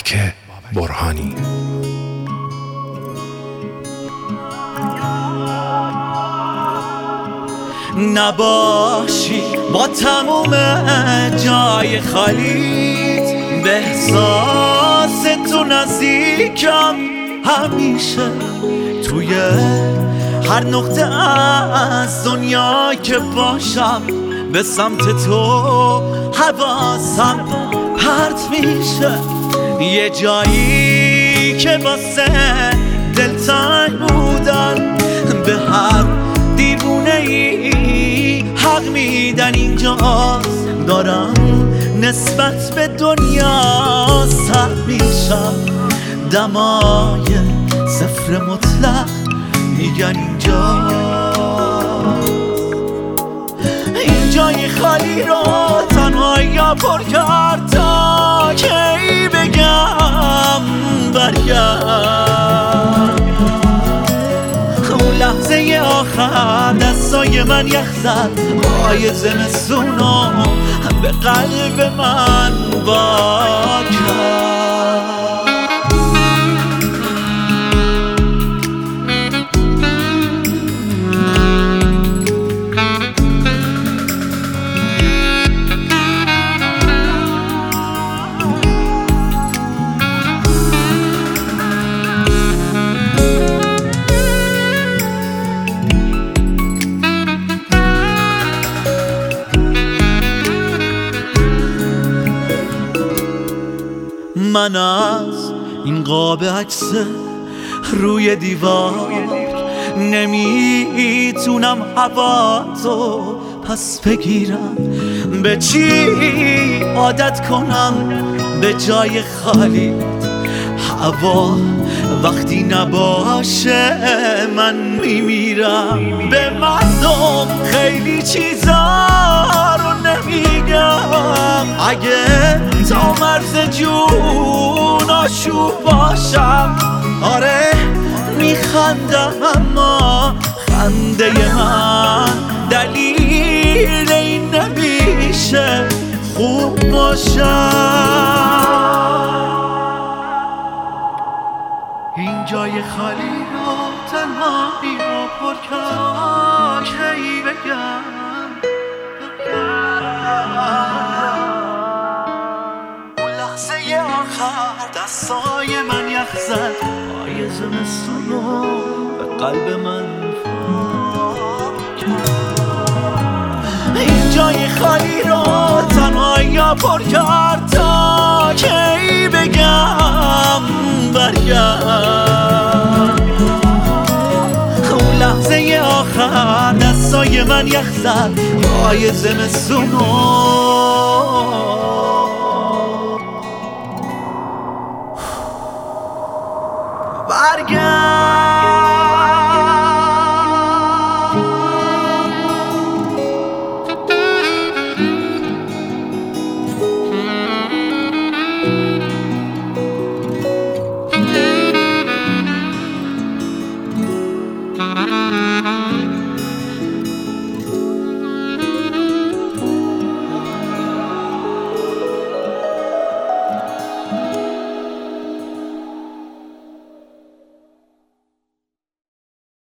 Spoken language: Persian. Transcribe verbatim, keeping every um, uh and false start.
بابک برهانی. نباشی با تموم جای خالیت، به احساس تو نزدیکم همیشه. توی هر نقطه از دنیا که باشم، به سمت تو حواسم پرت میشه. یه جایی که واسه دلتنگ بودن، به هر دیوونه ای حق میدن. اینجاست دارم نسبت به دنیا سرد میشم، دمای صفر مطلق میگن اینجاست. این جای خالی رو تنهایی پر کرد تا کی بگم برگرد. اون لحظه آخر دستای من یخ زد، پای زمستونو به قلب من وا کرد. من از این قاب عکس روی دیوار نمیتونم هوا تو پس بگیرم. به چی عادت کنم به جای خالی؟ هوا وقتی نباشه من میمیرم. به مردم خیلی چیزا رو نمیگم، اگه تا مرز جون آشوب باشم. آره میخندم اما خنده من دلیل این نمیشه خوب باشم. این جای خالی رو تنهایی رو پر کرد، کی بگم اون لحظه آخر دستای من یخ زد، پای زمستونو به قلب من فاک کرد. این جای خالی رو تنهایی پر کرد تا کی بگم برگرد. اون لحظه آخر دستای من یخ زد، پای زمستونو